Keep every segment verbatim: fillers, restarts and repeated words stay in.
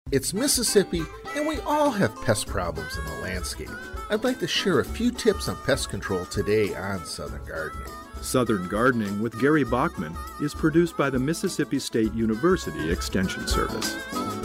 It's Mississippi, and we all have pest problems in the landscape. I'd like to share a few tips on pest control today on Southern Gardening. Southern Gardening with Gary Bachman is produced by the Mississippi State University Extension Service.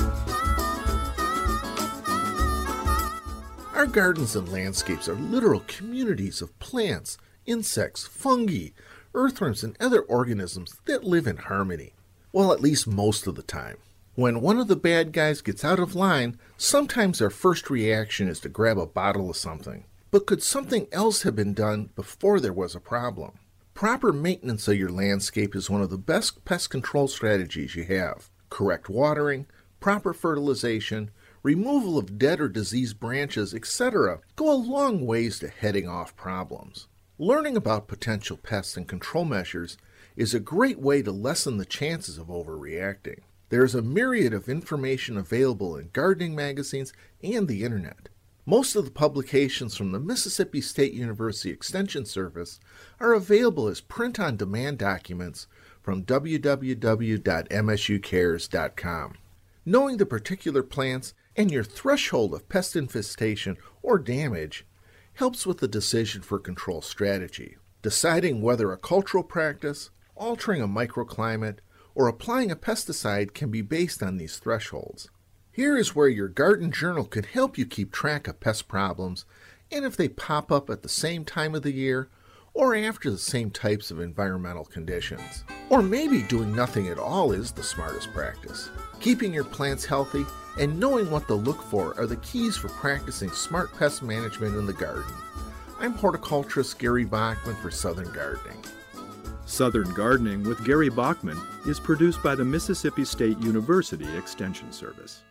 Our gardens and landscapes are literal communities of plants, insects, fungi, earthworms, and other organisms that live in harmony. Well, at least most of the time. When one of the bad guys gets out of line, sometimes our first reaction is to grab a bottle of something. But could something else have been done before there was a problem? Proper maintenance of your landscape is one of the best pest control strategies you have. Correct watering, proper fertilization, removal of dead or diseased branches, et cetera go a long ways to heading off problems. Learning about potential pests and control measures is a great way to lessen the chances of overreacting. There is a myriad of information available in gardening magazines and the internet. Most of the publications from the Mississippi State University Extension Service are available as print-on-demand documents from w w w dot m s u cares dot com. Knowing the particular plants and your threshold of pest infestation or damage helps with the decision for control strategy. Deciding whether a cultural practice, altering a microclimate, or applying a pesticide can be based on these thresholds. Here is where your garden journal can help you keep track of pest problems and if they pop up at the same time of the year or after the same types of environmental conditions. Or maybe doing nothing at all is the smartest practice. Keeping your plants healthy and knowing what to look for are the keys for practicing smart pest management in the garden. I'm horticulturist Gary Bachman for Southern Gardening. Southern Gardening with Gary Bachman is produced by the Mississippi State University Extension Service.